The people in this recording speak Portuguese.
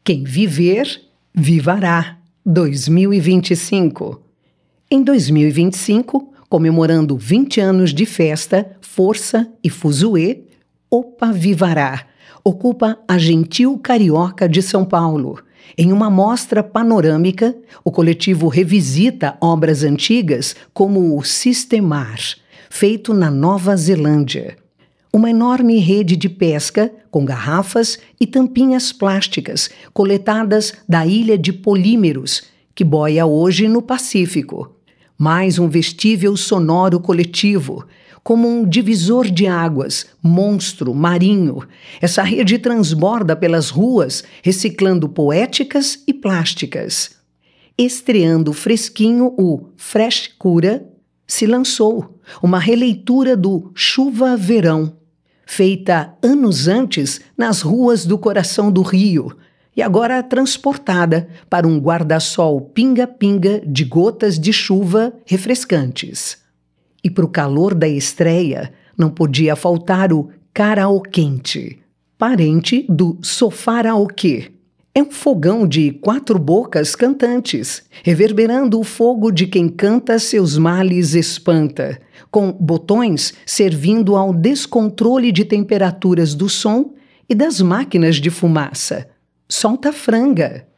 Quem viver, vivará. 2025. Em 2025, comemorando 20 anos de festa, força e fuzuê, Opa Vivará ocupa a gentil Carioca de São Paulo. Em uma mostra panorâmica, o coletivo revisita obras antigas como o Sistemar, feito na Nova Zelândia. Uma enorme rede de pesca com garrafas e tampinhas plásticas coletadas da ilha de Polímeros, que boia hoje no Pacífico. Mais um vestível sonoro coletivo, como um divisor de águas, monstro marinho. Essa rede transborda pelas ruas, reciclando poéticas e plásticas. Estreando fresquinho o Frescura, se lançou uma releitura do Chuva Verão, feita anos antes nas ruas do coração do Rio, e agora transportada para um guarda-sol pinga-pinga de gotas de chuva refrescantes. E para o calor da estreia, não podia faltar o karaokente, parente do sofaraokê. É um fogão de 4 bocas cantantes, reverberando o fogo de quem canta seus males espanta, com botões servindo ao descontrole de temperaturas do som e das máquinas de fumaça. Solta a franga!